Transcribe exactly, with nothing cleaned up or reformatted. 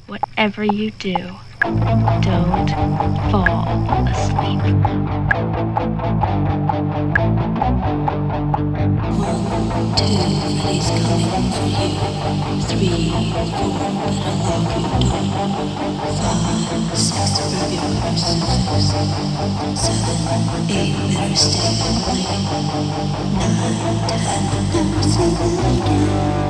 whatever you do, don't fall asleep. One, two, Freddy's coming for you. Three, four, better lock your door. Five, six, grab your crucifix. Seven, eight, better stay awake. Nine, ten, never see them again.